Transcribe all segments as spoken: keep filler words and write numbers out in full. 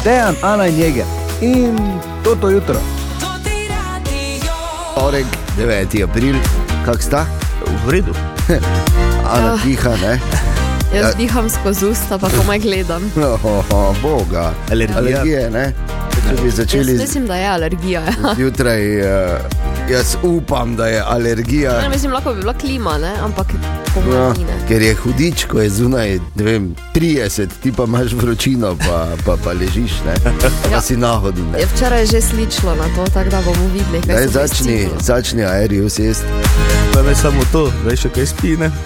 Dejan, Ana in Jeger. In Toto jutro. Torek, deveti april. Kak sta? V redu. Ana tiha, ne? Jaz ja. diham skozi usta, pa komaj gledam. Oh, boga. Alergija. Alergije, ne? Če bi začeli... Jaz mislim, da je alergija. Ja. Jutraj, uh, jaz upam, da je alergija. Ne, mislim, lahko bi bila klima, ne? Ampak komaj No, ni, ne. ker je hudič, ko je zunaj, ne vem, trideset, ti pa imaš vročino, pa, pa, pa ležiš, ne? Pa Ja. si nahodil, ne? Je včeraj že sličilo na to, tako da bomo videli, kaj Daj, se začni, začni aerius jesti. Pa ne samo to, veš, še kaj spi, ne?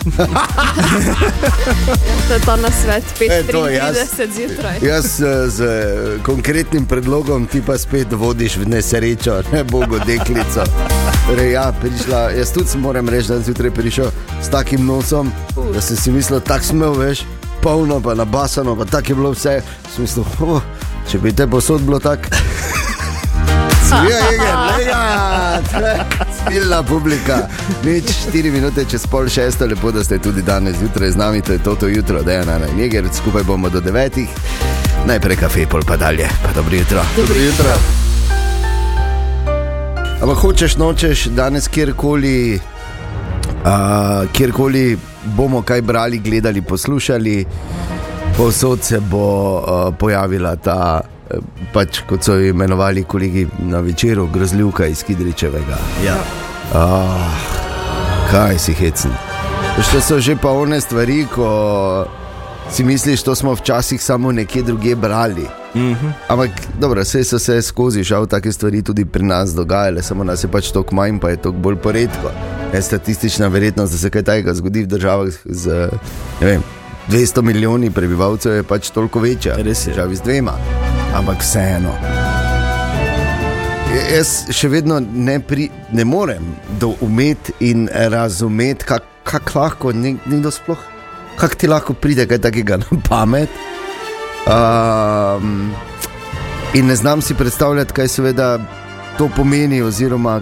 To je ta nasvet, pet E, to, jaz- trideset zjutraj. Jaz eh, z eh, konkretnim predlogom ti pa spet vodiš v nesrečo, ne bogo deklico. Torej, ja, prišla, jaz tudi moram reči, da sem zjutraj prišel s takim nosom, da sem si mislil, tak smel, veš, polno pa nabasano, pa tak je bilo vse. Sem mislil, oh, če bi te posod bilo tak. Ja, Jeger, lega, stilna publika. Nič, štiri minute čez pol šesto, lepo, da ste tudi danes zjutraj z nami, to je Toto jutro, Dejan, Ana in Jeger, skupaj bomo do devetih. Najprej kafe, pol pa dalje, pa dobro jutro. Dobro jutro. Ampak hočeš, nočeš, danes kjerkoli, uh, kjerkoli bomo kaj brali, gledali, poslušali, povsod se bo uh, pojavila ta, uh, pač kot so jo imenovali kolegi na večeru, grozljivka iz Kidričevega. Ja. Ah, kaj si hecen. To so že pa one stvari, ko si misliš, to smo včasih samo nekje drugje brali. Mhm. Ampak dobro, vse so se skozi žal take stvari tudi pri nas dogajale, samo nas je pač toliko manj, pa je toliko bolj poredko. Je statistična verjetnost, da se kaj takega zgodi v državah z, ne vem, dvesto milijoni prebivalcev je pač toliko večja. Res je. Državi z dvema. Ampak vseeno. J- Jaz še vedno ne, pri, ne morem doumeti in razumeti, kak, kak lahko nekdo sploh, kak ti lahko pride kaj takega na pamet. Um, in ne znam si predstavljati, kaj seveda to pomeni, oziroma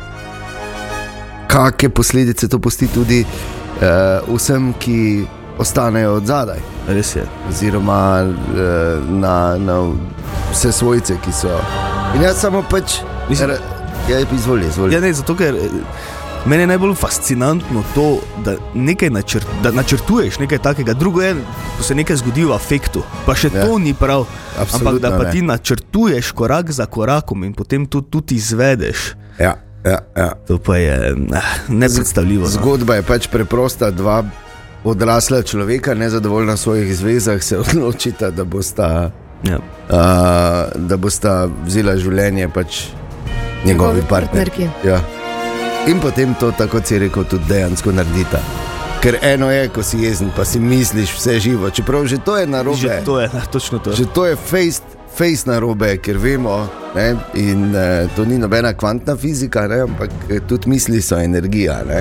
kakšne posledice to pusti tudi uh, vsem, ki ostanejo od zadaj, Res je. oziroma uh, na, na vse svojce, ki so. In jaz samo pač, Mislim- ja, izvoli, izvoli. Ja, ne, zato ker eh, meni je najbolj fascinantno to, da nekaj načrt, da načrtuješ nekaj takega, drugo je, ko se nekaj zgodi v afektu, pa še Ja. to ni prav, ampak Absolutno da pa ne. ti načrtuješ korak za korakom in potem to tudi izvedeš, Ja, ja, ja. to pa je eh, nepredstavljivo. no. Zgodba je pač preprosta, dva odrasla človeka, nezadovoljna v svojih zvezah, se odločita, da bosta, Ja. uh, da bosta vzela življenje pač njegovi Njegovi partnerki. partnerki. Ja. In potem to, tako si rekel, tudi dejansko naredita. Ker eno je, ko si jezen, pa si misliš vse živo, čeprav že to je narobe. Že to je, točno to. Že to je face, face narobe, ker vemo, ne, in eh, to ni nobena kvantna fizika, ne, ampak eh, tudi misli so energija. Ne.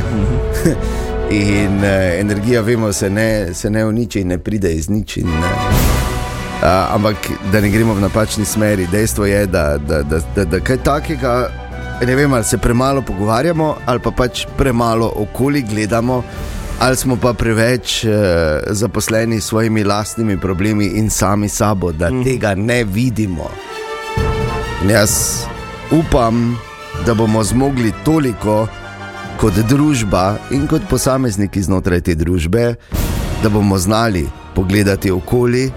In eh, energija, vemo, se ne, se ne uniči in ne pride iz nič. In, eh, a, ampak da ne gremo v napačni smeri, dejstvo je, da, da, da, da, da kaj takega, ne vem, ali se premalo pogovarjamo, ali pa pač premalo okoli gledamo, ali smo pa preveč eh, zaposleni s svojimi lastnimi problemi in sami sabo, da mm. tega ne vidimo. In jaz upam, da bomo zmogli toliko kot družba in kot posamezniki znotraj te družbe, da bomo znali pogledati okoli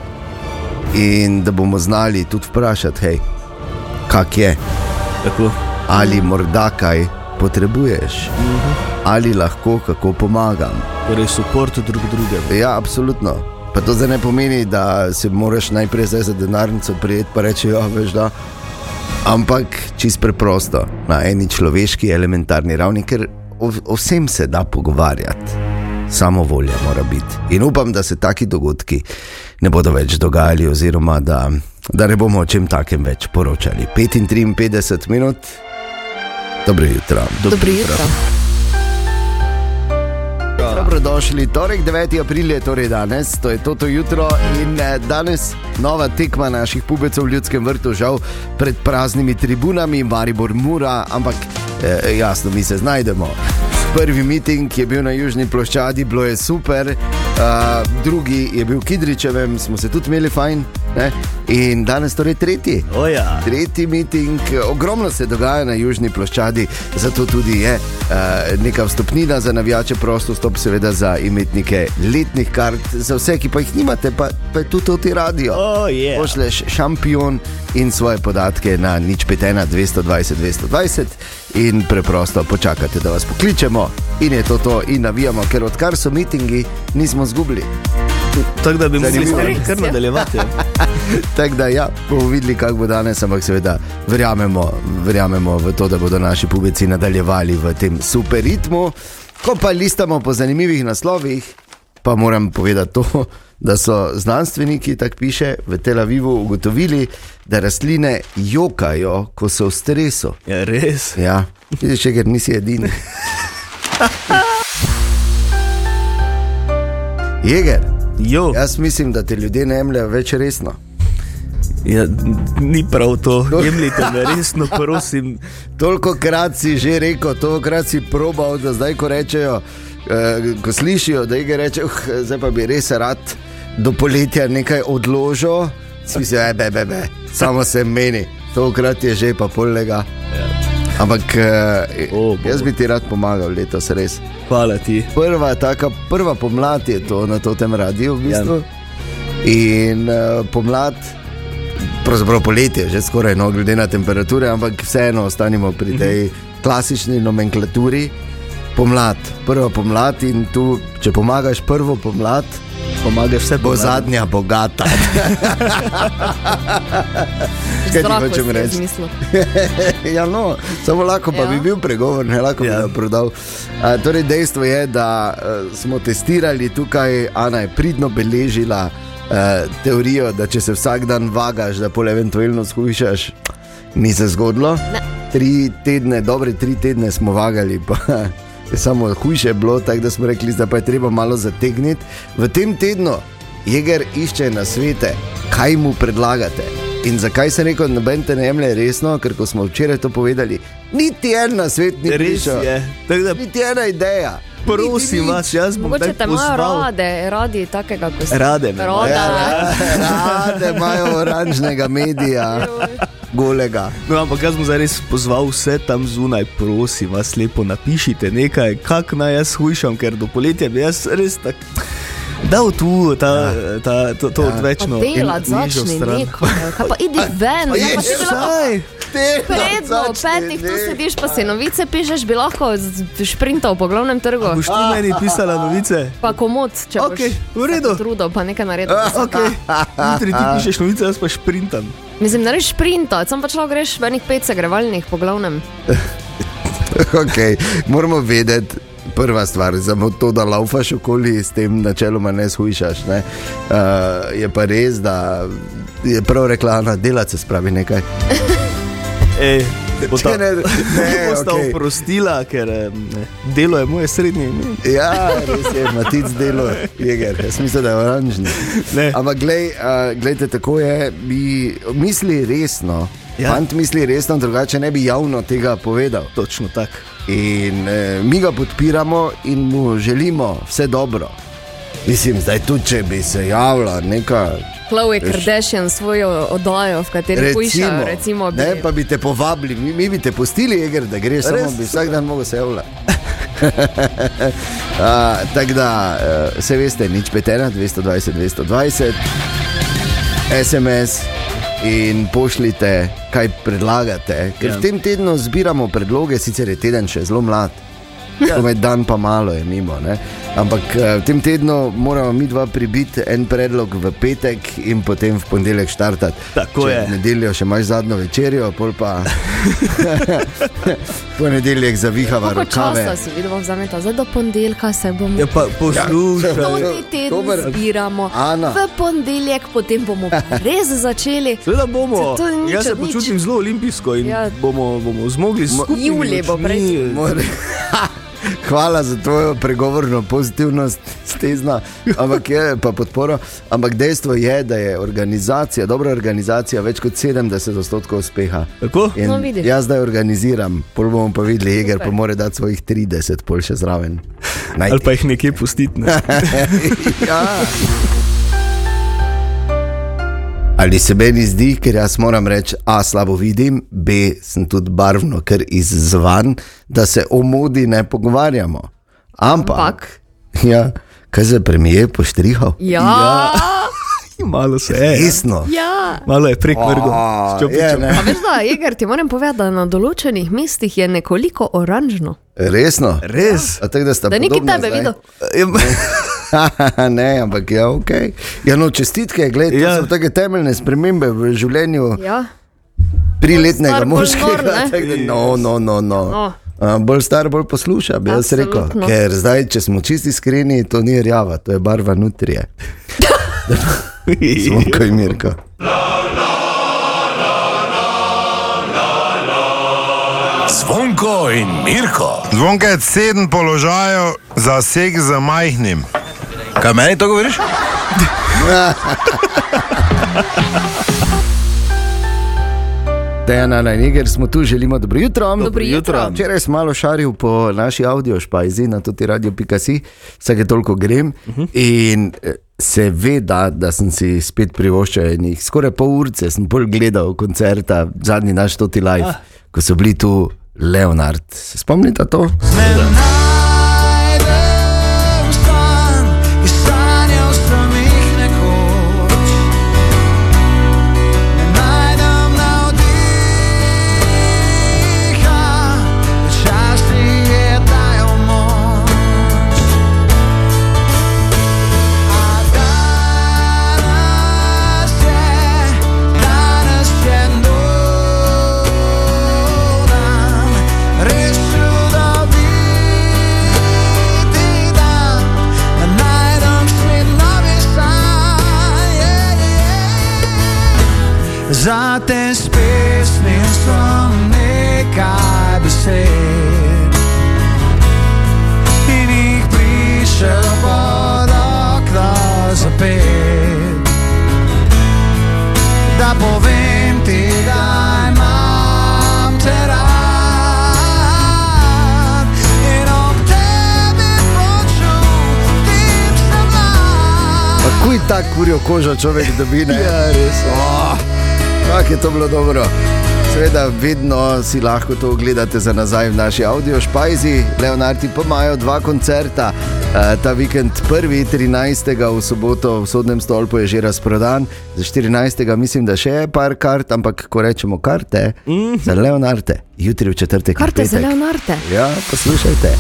in da bomo znali tudi vprašati, hej, kak je, Tako. ali morda kaj potrebuješ, ali lahko kako pomagam. Torej, support drug drugemu. Ja, absolutno. Pa to zdaj ne pomeni, da se moraš najprej zdaj za denarnico prijeti pa reči, ja, veš da. Ampak čist preprosto, na eni človeški elementarni ravni, ker o, o vsem se da pogovarjati. Samo volja mora biti. In upam, da se taki dogodki ne bodo več dogajali, oziroma da, da ne bomo o čem takem več poročali. petintriinpetdeset minut. Dobro jutro. Dobro jutro. Dobrodošli, torek deveti april je torej danes, to je Toto jutro in eh, danes nova tekma naših pubecev v Ljudskem vrtu, žal pred praznimi tribunami, Maribor Mura, ampak eh, jasno, mi se znajdemo. Prvi miting je bil na Južni ploščadi, bilo je super, uh, drugi je bil v Kidričevem, smo se tudi imeli fajn, ne? In danes torej tretji. O ja. Tretji miting, ogromno se dogaja na južni ploščadi, zato tudi je uh, neka vstopnina za navijače, prosto vstop seveda za imetnike letnih kart, za vse, ki pa jih nimate, pa, pa je tudi to ti radio. Oh, yeah. Pošleš šampion in svoje podatke na nič pet ena dvesto dvajset dvesto dvajset in preprosto počakate, da vas pokličemo in je to to in navijamo, ker odkar so mitingi, nismo zgubili. Tako da bi mogli Zanimivo. s tem kar nadaljevati. Ja. Tako da ja, bomo videli, kako bo danes, ampak seveda verjamemo, verjamemo v to, da bodo naši pubeci nadaljevali v tem super ritmu. Ko pa listamo po zanimivih naslovih, pa moram povedati to, da so znanstveniki, tak piše, v Tel Avivu ugotovili, da rastline jokajo, ko so v stresu. Ja, res. Ja, vidiš, ker nisi edini. Jeger, Jo. jaz mislim, da te ljudje ne jemljejo več resno. Ja, ni prav to, jemljite me resno, prosim. Toliko krat si že rekel, toliko krat si probal, da zdaj, ko rečejo, eh, ko slišijo, da je reče, uh, zdaj pa bi res rad do poletja nekaj odložil, si mislijo, e, be, be, be, samo se meni, toliko krat je že pa polega. Ampak eh, O, jaz bi ti rad pomagal letos, res. Hvala ti. Prva, taka, prva pomlad je to na to tem radiju v bistvu. In uh, pomlad, pravzaprav poletje, že skoraj no, glede na temperature, ampak vseeno ostanimo pri tej klasični nomenklaturi. Pomlad, prva pomlad in tu, če pomagaš prvo pomlad, Pomagaš vse bo pomladi. zadnja bogata. Kaj ti Zdravo hočem si je reči? zmislil. Ja, no, samo lahko pa Ja. bi bil pregovor, ne lahko bi Ja. ga prodal. A, torej, dejstvo je, da uh, smo testirali tukaj, Ana je pridno beležila uh, teorijo, da če se vsak dan vagaš, da pol eventualno shujšaš, ni se zgodilo. Ne. Tri tedne, dobre tri tedne smo vagali, pa je samo hujše bilo, tako da smo rekli, da pa je treba malo zategniti. V tem tednu Jeger išče nasvete, kaj mu predlagate. In zakaj se rekel, noben te ne jemlje resno, ker ko smo včeraj to povedali, niti en nasvet ni Res prišel, je. Tako da niti ena ideja. prosim Niti vas, jaz bom Mogoče tako te imajo pozval. rade, radi takega, ko si. Rade me imajo. Roda. Ja, rade imajo oranžnega medija, golega. No, ampak jaz bom zdaj res pozval vse tam zunaj, prosim vas, lepo napišite nekaj, kak naj jaz hujšam, ker do poletja bi jaz res tak dal tu ta, ta, to, to Ja. odvečno Pa delat, in nižjo začni stran. neko. Kaj pa idi ven, Pa ja, je pa ti bi lahko Saj, predno, v petih tu sediš, pa si novice pišeš, bi lahko z- šprintal po glavnem trgu. boš ti meni pisala novice? Pa komod, če Okej, boš v redu. trudil, pa nekaj naredil. Ok, jutri ti pišeš novice, jaz pa šprintam. Mislim, ne reš šprinta, sam pač lahko greš v enih pet segrevalnih po glavnem. Okay, moramo vedeti, prva stvar, samo to, da laufaš okoli, s tem načeloma ne shujšaš. Ne? Uh, je pa res, da je prav rekla, Ana, delati se spravi nekaj. Ej, bo ta, Če ne- ne, bosta okej. oprostila, ker eh, ne, delo je moje srednje ime. Ja, res je, Matic delo, Jeger, jaz mislim, da je oranžni. Ne. Ampak glej, uh, glejte, tako je, bi misli resno, Ja. fant misli resno, drugače ne bi javno tega povedal. Točno tak. In eh, mi ga podpiramo in mu želimo vse dobro. Mislim, zdaj tudi, če bi se javila neka, Khloe Kardashian svojo oddajo, v kateri recimo, hujšajo, recimo, bi... ne, pa bi te povabili, mi, mi bi te pustili, Jeger, da greš, samo Res? bi vsak dan mogel se javljati. uh, Tako da, uh, vse veste, nič pet ena dvesto dvajset dvesto dvajset, es em es in pošljite, kaj predlagate. Ker Ja. v tem tednu zbiramo predloge, sicer je teden še zelo mlad. Ja. Med dan pa malo je mimo, ne? Ampak eh, v tem tednu moramo mi dva pribiti en predlog v petek in potem v ponedeljek štartati. Tako Če je. v nedeljo še imaš zadnjo večerjo, pol pa ponedeljek zavihava Koliko rokave. časa si videl, vzameta, zdaj do ponedeljka se bomo... Ja, pa poslušaj. To Ja. ti teden Dober. zbiramo, Ana. v ponedeljek potem bomo pa res začeli. Seveda bomo, To ni nič jaz se od nič. počutim zelo olimpijsko in Ja. bomo, bomo zmogli s skupnimi Julij bo prej. močmi. More. Hvala za tvojo pregovorno pozitivnost, stezna, ampak je pa podporo. Ampak dejstvo je, da je organizacija, dobra organizacija, več kot sedemdeset odstotkov uspeha. Tako? In No, vidiš. jaz zdaj organiziram, pol bomo pa videli, Jeger Super. pa mora dati svojih trideset, pol še zraven. Naj Ali pa jih nekje pustiti. Ne? ja. Ali se meni zdi, ker jaz moram reči, a slabo vidim, b sem tudi barvno, ker izzvan, da se o modi ne pogovarjamo. Ampak, Ampak. Ja, kaj se premije poštrihal? Ja. ja. Malo se je. Ja. Ja. Malo je prek vrgel. Pa veš da, Jeger, ti moram povedati, da na določenih mestih je nekoliko oranžno. Resno? Res? A tak, da sta da neki tebe zdaj videl. Ne, ampak ja, ok. Ja, no, čestitke, gled, ja. To so take temeljne spremembe v življenju ja. priletnega moškega. No, no, no, no. no. Uh, bolj star, bolj posluša, bi jaz rekel. Ker zdaj, če smo čisti iskreni, to ni rjava, to je barva nutrije. Zvonko in Mirko. Zvonko in Mirko. Zvonko je sedem položajev za sek z majhnim. Kaj meni to govoriš? Dejana na Niger, smo tu, želimo dobro jutro. Dobro jutro. Včeraj sem malo šaril po naši audio špajzi na tudi radio pika si, vsake toliko grem uh-huh. in se ve, da, da sem si spet privoščal enih skoraj pol urce, sem bolj gledal koncerta, zadnji naš Toti Live, ah. ko so bili tu Leonard. Se spomnite to? Zate s pesmim sem nekaj besed in jih prišel pod okno zapet, da povem ti, da imam te rad in ob tebi počutim se mlad. Pa kuj tak kurjo kožo človek dobi, ne? Ja, res. Oh. Kako je to bilo dobro. Seveda, vedno si lahko to gledate za nazaj v naši audio špajzi. Leonardi pa imajo dva koncerta. Ta vikend prvi, trinajstega v soboto v Sodnem stolpu je že razprodan. Za štirinajstega mislim, da še je par kart, ampak ko rečemo karte, mm-hmm. za Leonarde, jutri v četrtek. Karte za Leonarde. Ja, poslušajte.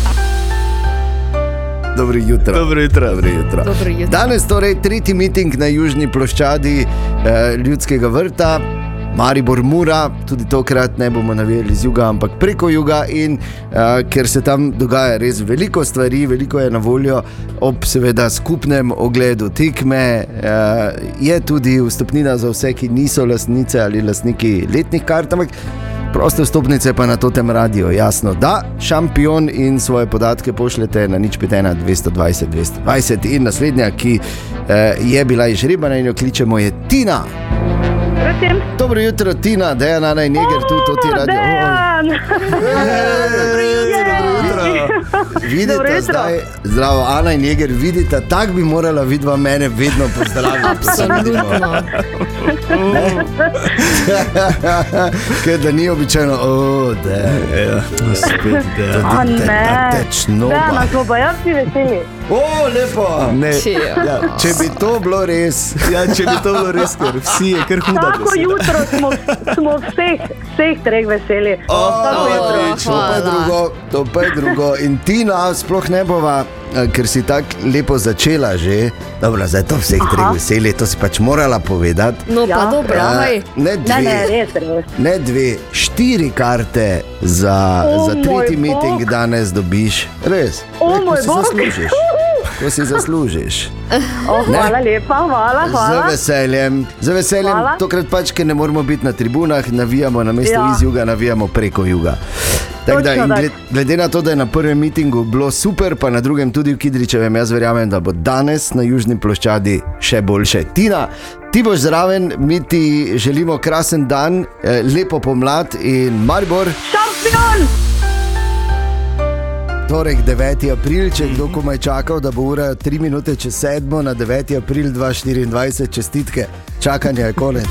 Dobro jutro. Dobro jutro. Dobro jutro. Dobro jutro. Danes torej tretji miting na južni ploščadi eh, Ljudskega vrta. Maribor Mura, tudi tokrat ne bomo navijali z juga, ampak preko juga in uh, ker se tam dogaja res veliko stvari, veliko je na voljo ob seveda skupnem ogledu tekme, uh, je tudi vstopnina za vse, ki niso lastnice ali lastniki letnih kart, ampak proste vstopnice pa na Totem radio, jasno, da šampion in svoje podatke pošljete na nič pet ena dvesto dvajset dvesto dvajset in naslednja, ki uh, je bila izžrebana in jo kličemo, je Tina. Prosim. Dobro jutro, Tina, Dejana na Niger, tu Toti radio. Dejan! Dobro jutro, dobro jutro. Vidite zdaj, zdravo, Ana in Niger, vidite, tak bi morala vidva mene vedno pozdraviti. Absolutno. Ker da ni običajno, o, Dejan. Ja, spet Dejan. A ne, tečno Dejan, a smo pa jaz si veseli. O, lepo. Ne, ja, če bi to bilo res. Ja, če bi to bilo res, ker vsi je kar huda. Tako jutro smo, smo vseh, vseh treh veseli. O, Tako jutro. to pa je drugo, to pa je drugo. In Tina sploh ne bova, ker si tako lepo začela že. Dobro, zdaj to vseh treh veseli, to si pač morala povedati. No pa Ja. dobro, hej. Ne Ne, dve, ne, res, res. ne dve, štiri karte za, O, za tretji moj miting bog. danes dobiš. Res, O, Ne, ko moj si bog. zaslužiš. Ko si zaslužiš. O, hvala lepa, hvala, Z hvala. veseljem, z veseljem, Hvala. tokrat pač, ker ne moramo biti na tribunah, navijamo na mesto Ja. iz juga, navijamo preko juga. Tak da, Točno in tako. gled, glede na to, da je na prvem mitingu bilo super, pa na drugem tudi v Kidričevem, jaz verjamem, da bo danes na južni ploščadi še boljše. Tina, ti boš zraven, mi ti želimo krasen dan, eh, lepo pomlad in Maribor. Šampion! torek deveti april, če kdo komaj čakal, da bo ura tri minute čez sedmo na deveti april dva tisoč štiriindvajset, čestitke, čakanja je konec.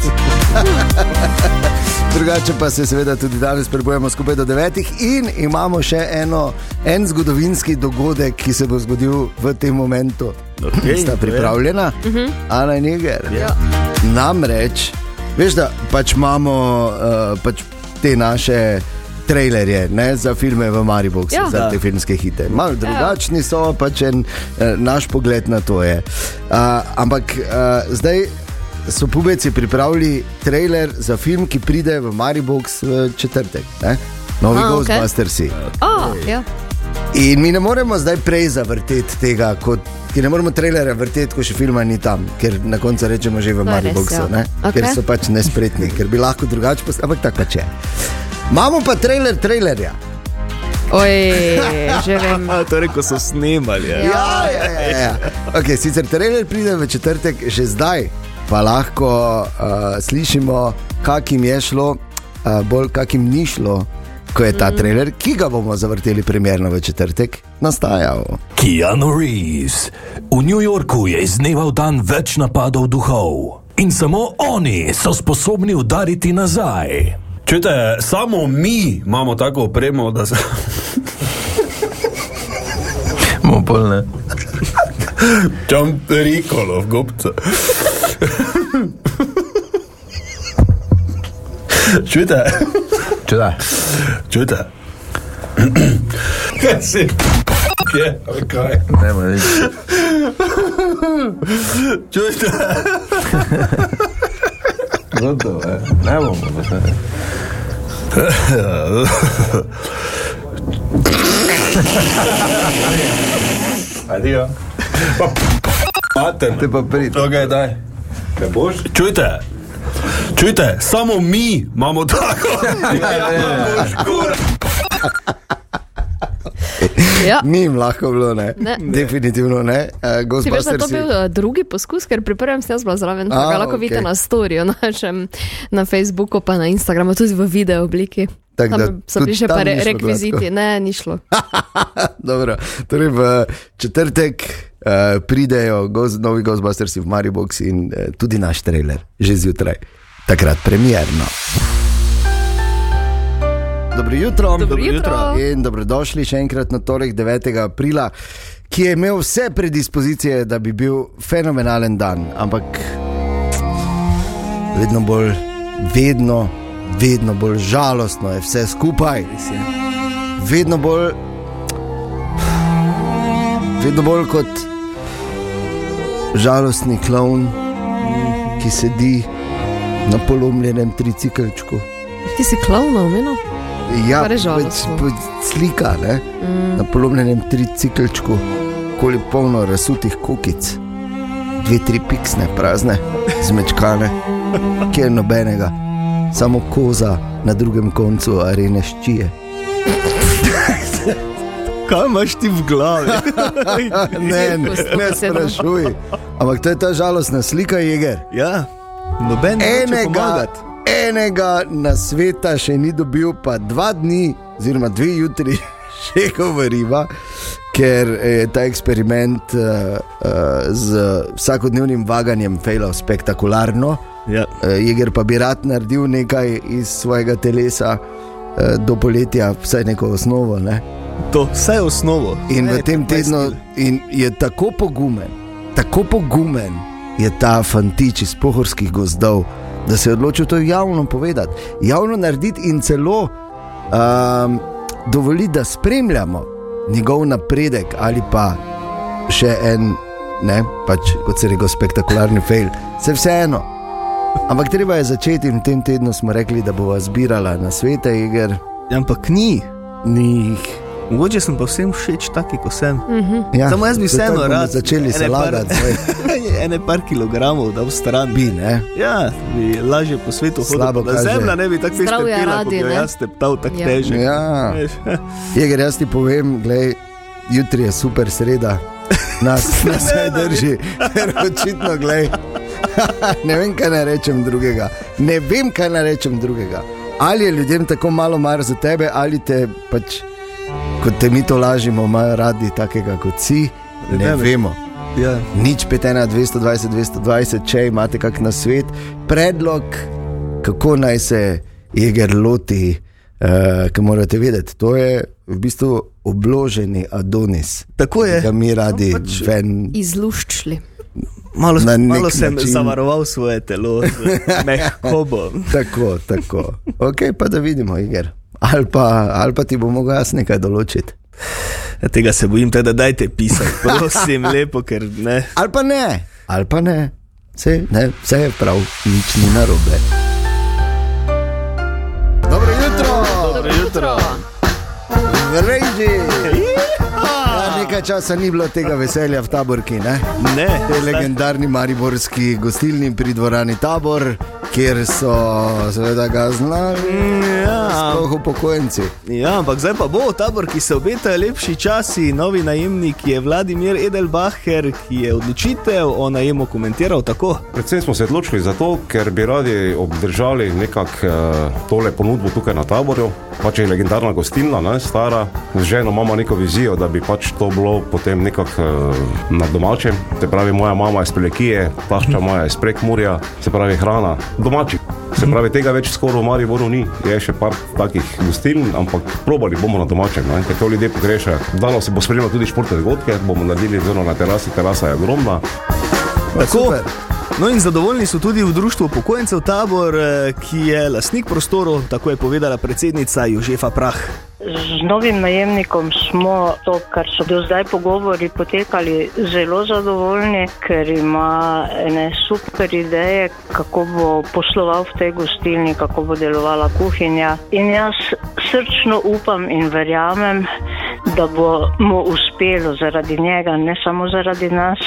Drugače pa se seveda tudi danes prebujemo skupaj do devetih in imamo še eno, en zgodovinski dogodek, ki se bo zgodil v tem momentu. Okay, sta pripravljena? Uh-huh. Ana in Iger? Ja. Namreč, veš da, pač imamo uh, pač te naše trailerje, ne, za filme v Mariboxu, ja. Za te filmske hite. Malo drugačni so, pač en uh, naš pogled na to je. Uh, ampak uh, zdaj so pubeci pripravili trailer za film, ki pride v Maribox v četrtek, ne? Novi ah, Ghostbustersi. Okay. Oh, ja. In mi ne moremo zdaj prej zavrteti tega, kot, ki ne moremo trailera vrteti, ko še filma ni tam, ker na koncu rečemo že v Mariboxu, ja. Okay. Ker so pač nespretni, ker bi lahko drugače postavili, ampak tako pač je. Imamo pa trailer trailerja. Oj, že vem. Torej, ko so snemali. Ja, ja, ja, ja, ja. Ok, sicer trailer pride v četrtek, že zdaj pa lahko uh, slišimo, kakim je šlo, uh, bolj kakim ni šlo, ko je ta mm. trailer, ki ga bomo zavrteli premierno v četrtek, nastajal. Keanu Reeves. V New Yorku je iz dneva v dan več napadov duhov. In samo oni so sposobni udariti nazaj. Čujte, samo mi imamo tako opremo, da se... Mo polne. Čam rikolo v gobca. Čujte? Čujte? Čujte? Kaj si? Kje? Kaj? Nemo reči. Čujte? Gotovo, je. Ne bomo zašli. Adijo. Pa mater. Te pa prid. Okay, daj. Ne boš? Čujte? Čujte, samo mi imamo tako. Ja, ja, ja. Ja. Ni jim lahko bilo, ne? ne. Definitivno ne. Uh, si veš, da to bil uh, drugi poskus, ker pri prvem sem jaz bila zraven, pa ga lahko okay. vidite na storiju našem, na Facebooku, pa na Instagramu, tudi v video obliki. Tak, tam so bili še pa re- rekviziti. Glasko. Ne, ni šlo. Dobro, torej v četrtek uh, pridejo goz, novi Ghostbustersi v Maribox in uh, tudi naš trailer, že zjutraj. Takrat premierno. Dobro jutro. Dobro jutro. In dobrodošli še enkrat na torek devetega aprila, ki je imel vse predispozicije, da bi bil fenomenalen dan, ampak vedno bolj, vedno, vedno bolj žalostno je vse skupaj. Vedno bolj, vedno bolj kot žalostni klovn, ki sedi na polomljenem tricikelčku. Ti si klovn omenil? Ja, pač, pač slika, ne? Mm. Na polomljenem tricikelčku, koli polno razsutih kukic, dve, tri piksne, prazne, zmečkane, kjer nobenega, samo koza na drugem koncu arene ščije. Kaj imaš ti v glavi? ne, ne, ne sprašuj. Ampak to je ta žalostna slika, Jeger. Ja, noben neče pomagati. Enega na sveta še ni dobil, pa dva dni, oziroma dve jutri še govoriva, ker je ta eksperiment uh, uh, z vsakodnevnim vaganjem fejlal spektakularno. Ja. Uh, Jeger pa bi rad naredil nekaj iz svojega telesa uh, do poletja, vsaj neko osnovo, ne? To, vsaj osnovo. In v tem tednu in je tako pogumen, tako pogumen je ta fantič iz pohorskih gozdov, da se je odločil to javno povedati, javno narediti in celo um, dovoliti, da spremljamo njegov napredek ali pa še en, ne, pač kot se rekel, spektakularni fail. Se vseeno. Ampak treba je začeti in v tem tednu smo rekli, da bova zbirala na svete, Iger. Ampak ni. Ni jih. Mogoče sem pa vsem všeč taki, ko sem. Mm-hmm. Ja, samo jaz bi vseeno rad začeli se lagati. Ene par kilogramov dal v stran. Bi, ne? Ja, bi lažje po svetu hodil. Da zemlja ne bi tako stepila, kot jo jaz steptal tak ja. težek. Ja. Jeger, jaz ti povem, glej, jutri je super sreda. Nas, nas ne drži. Ker očitno, glej, ne vem, kaj ne rečem drugega. Ne vem, kaj ne rečem drugega. Ali je ljudem tako malo mar za tebe, ali te pač, kot te mi to lažimo, imajo radi takega kot si, ne, ne vemo. Ja. Nič pet ena dvesto dvajset dvesto dvajset, če imate kak na svet, predlog, kako naj se jeger loti, uh, ki morate vedeti, to je v bistvu obloženi Adonis. Tako je. Ga mi radi no, pač ven... Izluščili. Malo, malo sem način... zavaroval svoje telo, mehkobo. Tako, tako. Ok, pa da vidimo, Iger. Ali pa, ali pa ti bo mogel jaz nekaj določiti. Ja, tega se bojim, teda dajte pisati, prosim, lepo, ker ne. Ali pa ne, ali pa ne. Vse, ne, vse je prav, nič ni narobe. Dobro jutro! Dobro jutro! V reži! Ja, nekaj časa ni bilo tega veselja v Taborki, ne? Ne. Te legendarni mariborski gostilni pri dvorani Tabor, kjer so seveda ga znali, ja. Sploh upokojenci. Ja, ampak zdaj pa bo Tabor, ki se obetajo lepši časi. Novi najemnik je Vladimir Edelbacher, ki je odločitev o najemu komentiral tako. Predvsem smo se odločili za to, ker bi radi obdržali nekak uh, tole ponudbo tukaj na Taborju. Pač je legendarna gostilna, ne, stara. Z ženo imamo neko vizijo, da bi pač to bilo potem nekak uh, na domačem. Se pravi, moja mama je iz Prelekije, tašča moja je iz Prekmurja, se pravi hrana domači. Se pravi, tega več skoro v Mariboru ni, je še par takih gostiln, ampak probali bomo na domačem, ne? Ker to ljudje pogrešajo. Danes se bo spremljalo tudi športne dogodke, bomo naredili zelo na terasi, terasa je ogromna. Tako, no in zadovoljni so tudi v društvu upokojencev Tabor, ki je lastnik prostorov, tako je povedala predsednica Jožefa Prah. Z novim najemnikom smo to, kar so do zdaj pogovori potekali, zelo zadovoljni, ker ima ene super ideje, kako bo posloval v tej gostilni, kako bo delovala kuhinja. In jaz srčno upam in verjamem, da bo mu uspelo zaradi njega, ne samo zaradi nas.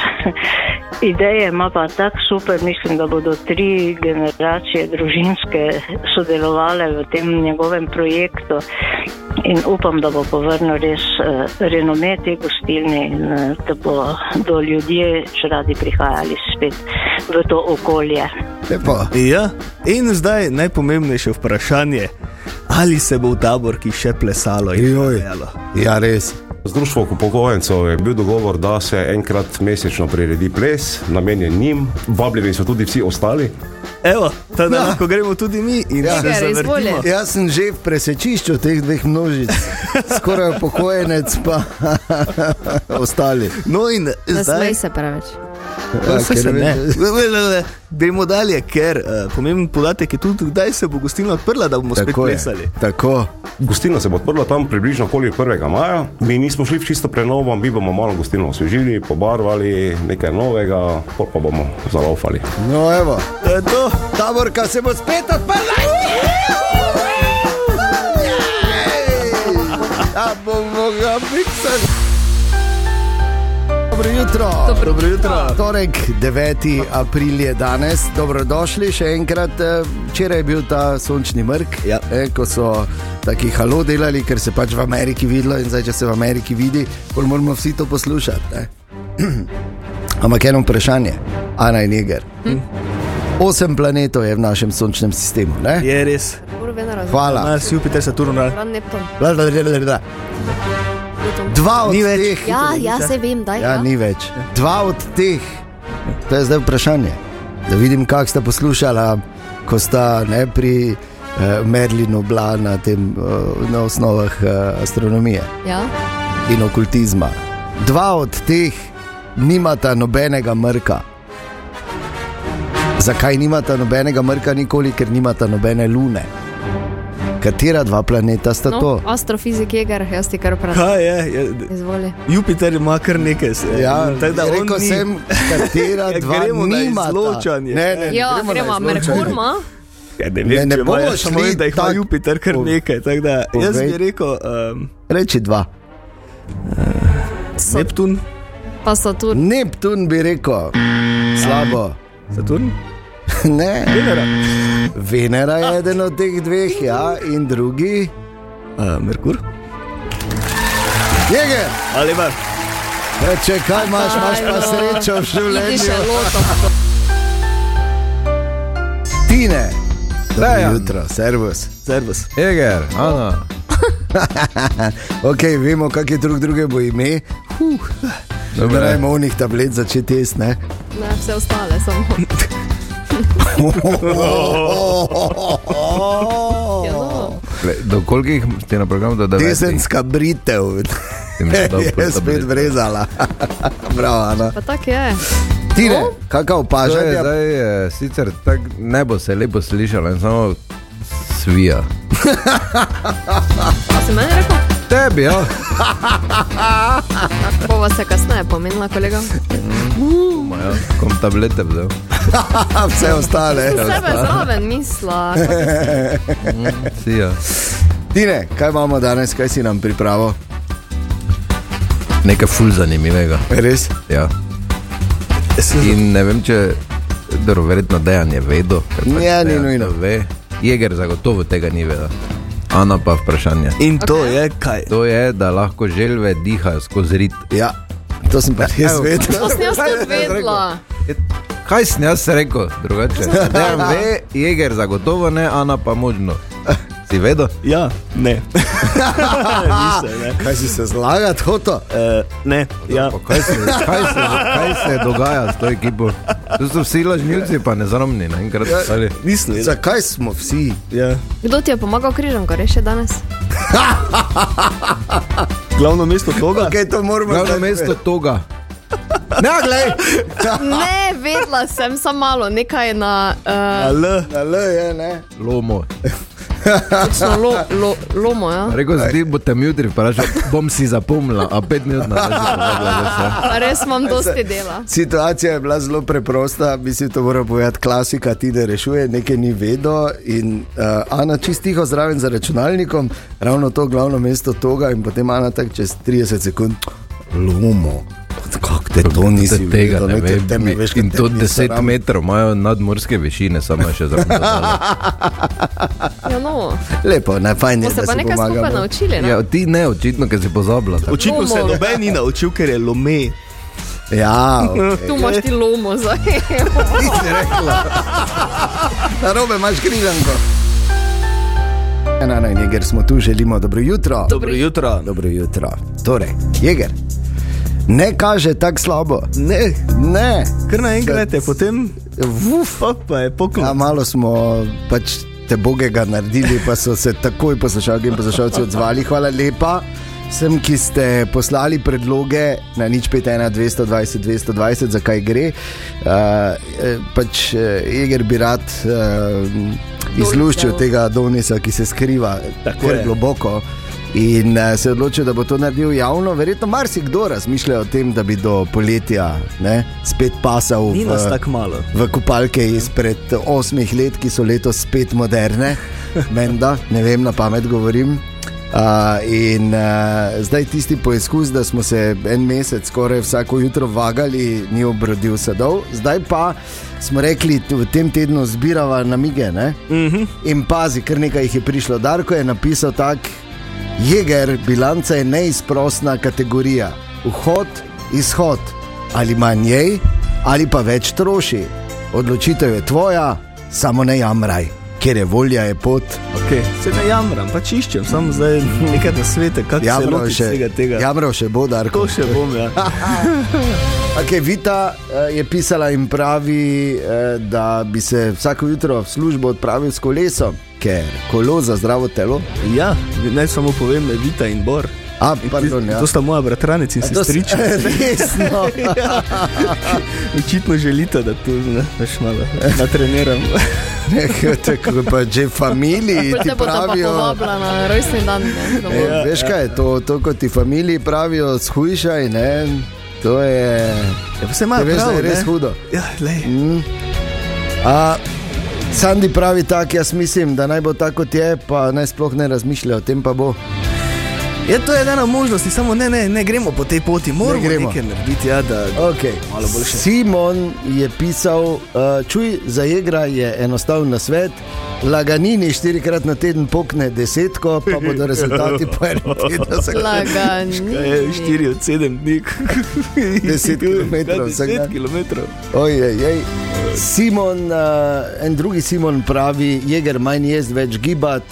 Ideje ima pa tak super, mislim, da bodo tri generacije družinske sodelovale v tem njegovem projektu in upam, da bo povrnil res uh, renome te gostilne in uh, da bo do ljudje še radi prihajali spet v to okolje. Lepo. Ja, in zdaj najpomembnejše vprašanje, ali se bo v Taborki še plesalo in plesalo? Ja, res. Z društvom upokojencev je bil dogovor, da se enkrat mesečno priredi ples, namenjen njim. Vabljeni so tudi vsi ostali. Evo, tada ja. Lahko gremo tudi mi in ja, se zavrtimo. Jaz sem že v presečišču teh dveh množic. Skoraj upokojenec pa ostali. No in zdaj... Nasmej se preveč. Ja, se ne. Gremo dalje, ker uh, pomemben podatek je tudi, kdaj se bo gostilna odprla, da bomo tako spet plesali. Tako. Gostilna se bo odprla tam približno okoli prvega maja. Mi nismo šli v čisto prenovo, mi bomo malo gostilno osvežili, pobarvali, nekaj novega, pa bomo zalaufali. No evo, to je to. Taborka se bo spet odprla. Da bomo ga miksali. Dobro jutro. Dobro, Dobro jutro. Torek, deveti april je danes. Dobrodošli še enkrat. Včeraj je bil ta sončni mrk, ja. eh, ko so taki halo delali, ker se pač v Ameriki videlo in zdaj, če se v Ameriki vidi, pol moramo vsi to poslušati. Eh. Ampak eno vprašanje, Ana in Jeger. Hm? Osem planetov je v našem sončnem sistemu, ne? Je res. Hvala. Mars, Jupiter, Saturn, Neptun. Dva od ni teh. Ja, ja, se vem, daj. Ja, ni več. Dva od teh. To je zdaj vprašanje. Da vidim, kak sta poslušala, ko sta ne pri uh, Merlinu bila na, tem, uh, na osnovah uh, astronomije ja. In okultizma. Dva od teh nimata nobenega mrka. Zakaj nimata nobenega mrka nikoli? Ker nimata nobene lune. Katera dva planeta sta no, to? Astrofizik Jeger, jaz ti kar pravim. Kaj je? je Izvoli. Jupiter ima kar nekaj. Se, ja, rekel ni... sem, katera dva nimata. Ne, ne, ja, gremo, Merkur ima. Ja, ne vem, ne, ne bomo šli, samo vem, da jih ima Jupiter kar po, nekaj. Tak da, jaz bi rekel... Um, Reči dva. Uh, Neptun. Pa Saturn. Neptun bi rekel. Slabo. Saturn? Ne. Venera. Venera je eden od teh dveh, ja, in drugi uh, Merkur. Jeger! Ali pa? Ja, če kaj imaš, imaš pa srečo v življenju. Tine! Dobro jutro, servus. Servus. Jeger, Ana. Ok, vemo, kak je drug druge bo ime. Huh. Dobro, rajmo onih tablet začeti jesti, ne? Ne, vse ostale samo. Ja, no. Do kolikih ste na programu do devetih? Tesenska britev. Je spet vrezala. Bravo, Ana. Pa tak je. Tine, kakav opažanje? Zdaj je sicer tak, ne bo se lepo slišalo, samo svija. A si meni rekel? Tebi, ja. Bova se kasneje pomenila, kolega. Uh, ja, kom tablete vzel. Vse ostale. Sebe zraven misla. Svija. Tine, kaj imamo danes, kaj si nam pripravil? Nekaj ful zanimivega. Res? Ja. In ne vem, če dobro, verjetno Dejan je vedel. Ja, ni nujno. Jeger zagotovo tega ni vedel. Ana pa vprašanje. In to okay. je kaj? To je, da lahko želve dihajo skozi rit. Ja, to sem pa res vedel. To sem jaz tudi vedela. Kaj sem jaz rekel drugače? Dejan ve, Jeger zagotovo ne, Ana pa možno. Si vedel? Ja, ne. Nisem, ne. Kaj si se zlagati, hoto? Uh, ne, ja. Kaj se, kaj, se, kaj se dogaja s to ekipo? To so vsi lažnivci, pa nezromni. Ja, mislim, zakaj smo vsi? Ja. Kdo ti je pomagal križanko reši danes? Glavno mesto toga? Okay, to Glavno mesto toga. Ne, glej! Ne, vedela sem samo malo, nekaj na... Uh... L. L je, ne? Lomo. Točno lo, lo, lomo, ja. Rekl si, ti boste mi jutri vprašal, bom si zapomnila, a pet minut na A res imam dosti dela. Situacija je bila zelo preprosta, bi si to moral povedati, klasika, ti da rešuje, nekaj ni vedo in uh, Ana čist tiho zraven za računalnikom, ravno to glavno mesto toga in potem Ana tak čez trideset sekund, lomo. Kako te to nisi tega, vedel, ne ne, vem, temi, veš, in to deset metrov imajo nadmorske višine, samo še zraven dodala. Ja, no. Lepo, ne, fajn je, da si pomagamo. Smo se pa nekaj skupaj naučili, ne? Ja, ti ne, očitno, ker si pozabila. Očitno se noben ni naučil, ker je lome. Ja, okay. Tu imaš ti lomo zdaj. Ti si rekla. Narobe imaš križanko. Ana in Jeger smo tu, želimo dobro jutro. Dobro jutro. Dobro jutro. Torej, Jeger. Ne kaže tako slabo. Ne, ne. Kar naenkrat je potem, vuf, pa je poklon. Ja, malo smo pač te bogega naredili, pa so se takoj poslušalke in poslušalci odzvali. Hvala lepa vsem, ki ste poslali predloge na nič pet ena dvesto dvajset dvesto dvajset, za kaj gre. Uh, pač Jeger bi rad uh, izluščil tega Donisa, ki se skriva kar globoko. In uh, se je odločil, da bo to naredil javno. Verjetno marsikdo razmišlja o tem, da bi do poletja ne, spet pasal v, v kupalke izpred osmih let, ki so letos spet moderne. Menda, ne vem, na pamet govorim. Uh, in uh, zdaj tisti poizkus, da smo se en mesec skoraj vsako jutro vagali, ni obrodil sadov. Zdaj pa smo rekli, v tem tednu zbirava namige, ne? Mm-hmm. In pazi, kar nekaj jih je prišlo. Darko je napisal tak: Jeger, bilanca je neizprostna kategorija. Vhod, izhod. Ali manj jej, ali pa več troši. Odločitev je tvoja, samo ne jamraj, ker je volja je pot. Okay. Se ne jamram, pač iščem, samo zdaj nekaj na svete, kako se loti vsega tega. Jamral še bo, Darko. To še bom, ja. Ok, Vita uh, je pisala in pravi, uh, da bi se vsako jutro v službo odpravil s kolesom, ker kolo za zdravo telo. Ja, naj samo povem, da je Vita in Bor. A, pardon, ja. To sta moja bratranec in sestriča. Resno. Ja. Očitno želite, da tu veš malo natreniram. Tako pa že familiji ti pravijo. Te bo pa povabila na rojstni dan. Ne, ja, veš kaj, to, to kot ti familiji pravijo, shujšaj, ne, to je, ja, vse malo veš, prav, da je res ne? hudo. Ja, lej. Mm. A, Sandi pravi tak, jaz mislim, da naj bo tako kot je, pa naj sploh ne razmišlja o tem, pa bo. Je to ena možnost, samo ne, ne, ne gremo po tej poti, moramo ne nekaj narediti, ja, da okay. malo boljše. Simon je pisal, uh, čuj, za Jegra je enostaven nasvet, Laganini štirikrat na teden pokne desetko, pa bodo rezultati po enem tednu. Laganini. Kaj je, štiri od sedem dni. Deset kilometrov. Deset kilometrov. Ojej, ojej. Simon, uh, en drugi Simon pravi, Jeger manj jezd, več gibat,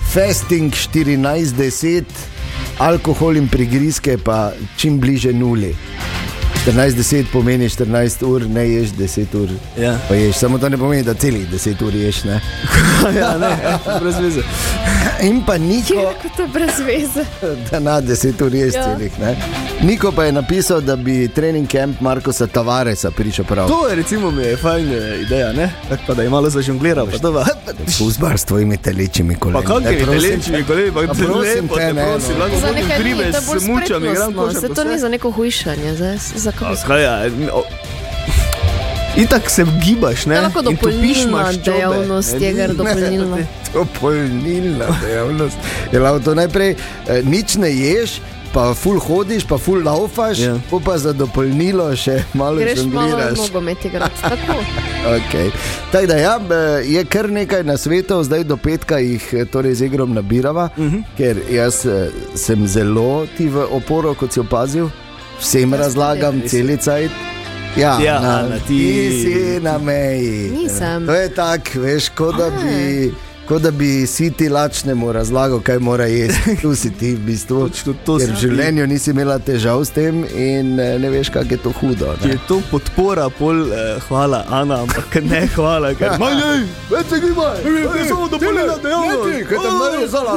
fasting štirinajst deset, alkohol in prigrizke pa čim bliže nuli. štirinajst deset pomeni štirinajst ur, ne ješ deset ur. Ja. Pa ješ, samo to ne pomeni, da celih deset ur ješ, ne? Ja, ne, brez veze. In pa Niko, Kako to brez veze? da na deset ur ješ Ja. celih, ne? Niko pa je napisal, da bi trening camp Markosa Tavaresa prišel prav. To je recimo mi je fajn eh, ideja, ne? Tako pa da je malo zažongliral, pa to pa... Fuzbar s tvojimi telečimi koleni. Pa kakimi Ne, prosim telečimi te. koleni, pa Pa te prosim lepo, te, te ne, prosim, no. lahko Za vodim nekaj krive dni, to je bolj s mučami, igram spretnostno. košarko, Se to vse. ni za neko hujšanje, zdaj. Za kako se... Kaj ja, o... Itak se gibaš, ne? To je lahko In topiš dopolnilna maščobe. dejavnost, Ne, je gar dopolnilna. Dopolnilna dejavnost. Je lahko najprej eh, nič ne ješ, pa ful hodiš, pa ful laufaš, Ja. ja. pa za dopolnilo še malo Greš malo žongliraš. nogomet igrati. Tako. Okay. Tako da ja, b- je kar nekaj nasvetov, zdaj do petka jih eh, torej z igrom nabirava, uh -huh. ker jaz eh, sem zelo ti v oporo, kot si opazil, vsem razlagam celi cajt. Ja, Ja, na, Ana, ti... ti- ti si na meji. Nisem. To je tak, veš, kot da bi... Kot da bi si ti lačnemu razlagal, kaj mora jesti. Tu si ti v bistvu. Točno to Ker si v ti. življenju nisi imela težav s tem in eh, ne veš, kako je to hudo. Ti Ne? je to podpora, pol eh, hvala Ana, ampak ne hvala, ker manj ne, več se gibaj, je samo dopolnilna dejavnost. kaj tam naredila,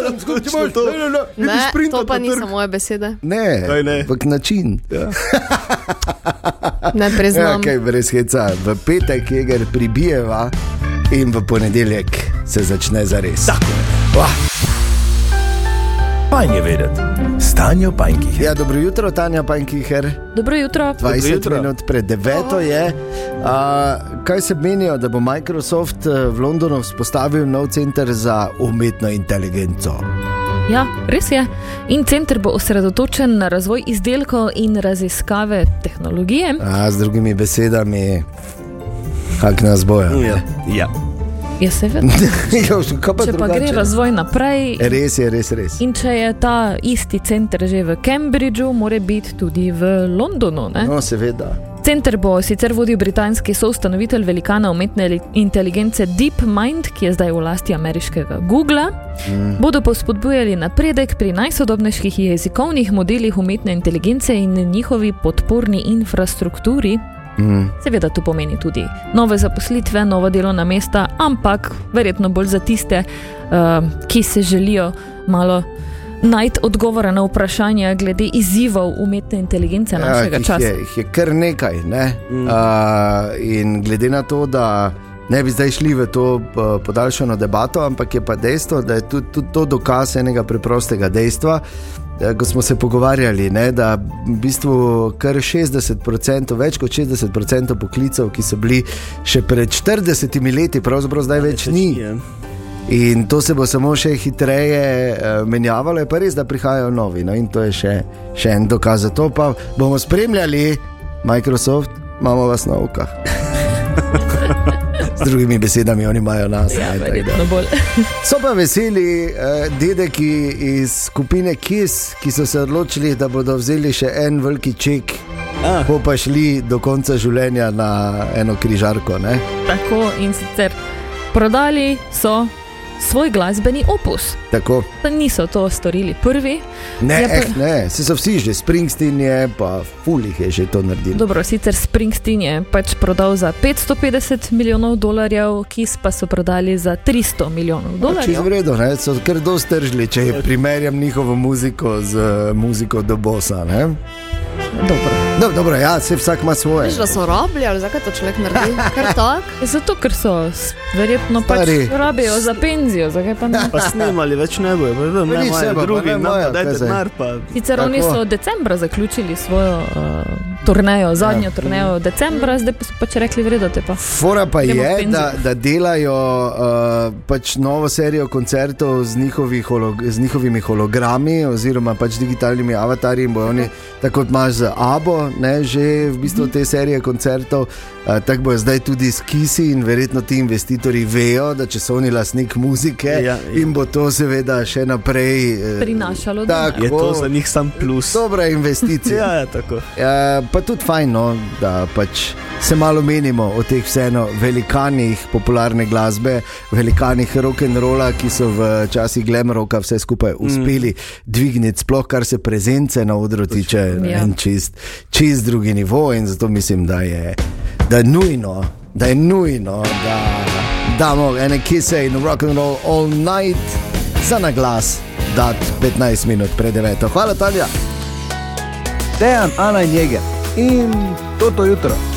Ne, to pa niso moje besede. Ne, Kaj ne? ampak način. Ja. Ne Ja, priznam. kaj brez heca. V petek je gar pribijeva in v ponedeljek se začne zares. Tako Vah. Fajn je vedeti. Stanje v Pajnkih. Ja, dobro jutro, Tanja Pajnkiher. Dobro jutro. dvajset jutro. minut pred deveto je. A, kaj se menijo, da bo Microsoft eh, v Londonu vzpostavil nov center za umetno inteligenco? Ja, res je. In center bo osredotočen na razvoj izdelkov in raziskave tehnologije. A, z drugimi besedami, kak nas bojo. Ja. Ja. Ja, seveda. Jo, kaj pa Če pa gre drugače? razvoj naprej, Res je, res, res. in če je ta isti center že v Cambridgeu, mora biti tudi v Londonu. Ne? No, seveda. Center bo sicer vodil britanski soustanovitelj velikana umetne li- inteligence DeepMind, ki je zdaj v lasti ameriškega Googla. Mm. Bodo pa spodbujali napredek pri najsodobnejših jezikovnih modelih umetne inteligence in njihovi podporni infrastrukturi. Mm. Seveda to pomeni tudi nove zaposlitve, nova delovna mesta, ampak verjetno bolj za tiste, uh, ki se želijo malo najti odgovore na vprašanja glede izzivov umetne inteligence našega jih časa. je, jih je kar nekaj. Ne? Mm. Uh, in glede na to, da ne bi zdaj šli v to uh, podaljšano debato, ampak je pa dejstvo, da je tudi, tudi to dokaz enega preprostega dejstva. Ko smo se pogovarjali, ne, da v bistvu kar šestdeset procentov, več kot šestdeset procentov poklicev, ki so bili še pred štiridesetimi leti, pravzaprav zdaj več ni. In to se bo samo še hitreje uh, menjavalo, je pa res, da prihajajo novi. No, in to je še, še en dokaz za to. Pa bomo spremljali Microsoft, imamo vas na okah. Z drugimi besedami, oni imajo nas. Ja, ne, tako da. verjetno bolj. So pa veseli uh, dedeki iz skupine Kiss, ki so se odločili, da bodo vzeli še en veliki ček, Ah. po pa šli do konca življenja na eno križarko. Ne? Tako, in sicer prodali so svoj glasbeni opus. Tako. Pa niso to storili prvi. Ne, Je pa- eh, ne, se so vsi že, Springsteen je, pa Fulih je že to naredil. Dobro, sicer Springsteen je pač prodal za petsto petdeset milijonov dolarjev, Kiss pa so prodali za tristo milijonov Če dolarjev. zvredo, ne, so kar dosti tržili, če primerjam njihovo muziko z uh, muziko do bossa. Ne? Dobro. No, dobro, ja, se vsak ima svoje. Veš, da so rabljali, zakaj to človek naredi? Kar tak? Zato, ker so s- verjetno pač Stari. rabijo za penzijo, zakaj pa ne? Pa snemali več ne bojo, pa vem, Pa ne nič imajo ne bo, pa drugi, ne nam imajo, pa dajte kaj zdaj. denar, pa... Sicer oni Tako. so decembra zaključili svojo uh, turnejo, zadnjo ja. turnejo decembra, zdaj pa so pač rekli, vredate pa. Fora pa Gremo v je, penzijo. da, da delajo uh, pač novo serijo koncertov z, njihovi holo, z njihovimi hologrami oziroma pač digitalnimi avatarji in bojo oni, tako kot imaš z Abo, ne, že v bistvu te serije koncertov, uh, tako bojo zdaj tudi s Kisi in verjetno ti investitorji vejo, da če so oni lastnik muzike Ja, ja. in bo to seveda še naprej uh, Prinašalo denar. tako, Je to za njih sam plus. dobra investicija. Ja, ja, tako. Ja, pa tudi fajn, no, da pač se malo menimo o teh vseeno velikanih popularne glasbe, velikanih rock'n'rolla, ki so v časih glam rocka vse skupaj uspeli mm. dvigniti, sploh kar se prezence na odru tiče, ja. En čist, čist drugi nivo in zato mislim, da je, da je nujno, da je nujno, da damo ene kise in rock'n'roll all night za naglas dati petnajst minut pred deveto. Hvala, Tanja. Dejan, Ana in Jeger in toto jutro.